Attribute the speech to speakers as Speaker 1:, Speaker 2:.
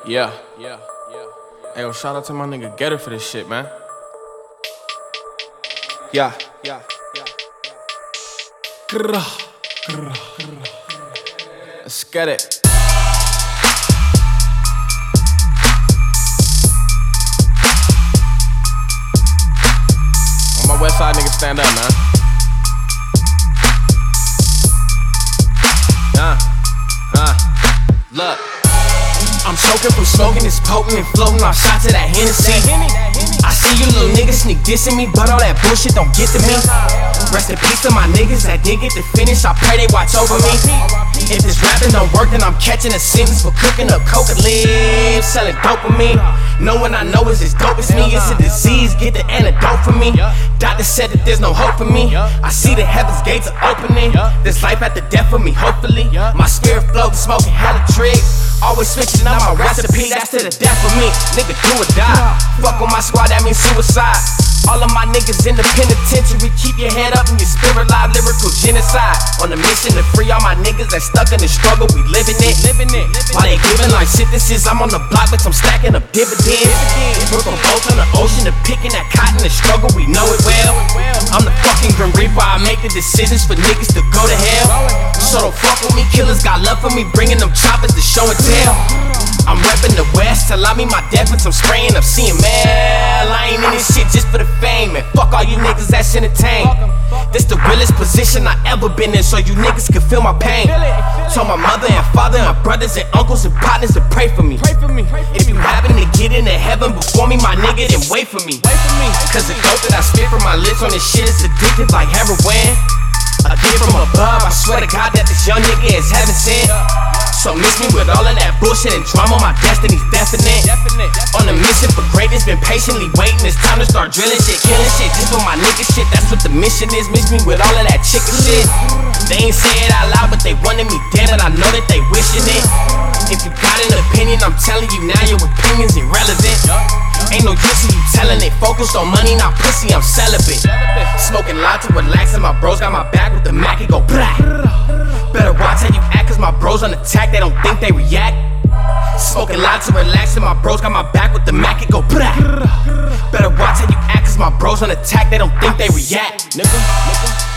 Speaker 1: Yeah. Hey, yo, shout out to my nigga Getter for this shit, man. Yeah. Let's get it. All my West Side niggas stand up, man. Look. I'm choking from smoking, it's potent and floating off shots of that Hennessy. I see you little niggas sneak dissing me, but all that bullshit don't get to me. Rest in peace to my niggas that didn't get to finish, I pray they watch over me. If this rapping don't work, then I'm catching a sentence for cooking up coca leaves, selling dopamine. Knowing I know is as dope as me, it's a disease, get the antidote for me. Doctor said that there's no hope for me. I see the heavens gates are opening. There's life after death for me, hopefully. My spirit floating, smoking hella tricks. Always switching up my recipe, that's to the death for me. Nigga, do or die. Fuck on my squad, that means suicide. All of my niggas in the penitentiary, keep your head up and your spirit alive, lyrical genocide. On a mission to free all my niggas that stuck in the struggle, we living it. While they giving life sentences, I'm on the block with some stacking up dividends. We're from both on the ocean to picking that cotton, the struggle, we know it well. I'm the fucking Grim Reaper, I make the decisions for niggas to go to hell. So don't fuck with me, killers got love for me, bringing them choppers to show and tell. I'm reppin' the West, allow me my death with some spraying of CML. I ain't in this shit just for the fame, and fuck all you niggas that's entertained. This the realest position I ever been in, so you niggas can feel my pain. Told my mother and father and brothers and uncles and partners to pray for me. If you happen to get into heaven before me, my nigga, then wait for me. Cause the dope that I spit from my lips on this shit is addictive like heroin. A gift from above, I swear to God that this young nigga is heaven sent. So miss me with all of that bullshit and drama, my destiny's definite. On a mission for greatness, been patiently waiting, it's time to start drilling shit, killing shit, just for my nigga shit, that's what the mission is. Miss me with all of that chicken shit. They ain't say it out loud, but they wanted me dead, and I know that they wishing it. If you got an opinion, I'm telling you now, your opinion's irrelevant. Ain't no use in you telling it, focused on money, not pussy, I'm celibate. Smoking loud to relax, and my bros got my back with the Mac, it go blah. Better watch how you act, cause my bros on attack, they don't think they react. Smoking loud to relax, and my bros got my back with the Mac, it go blah. Better watch how you act, cause my bros on attack, they don't think they react. Nigga.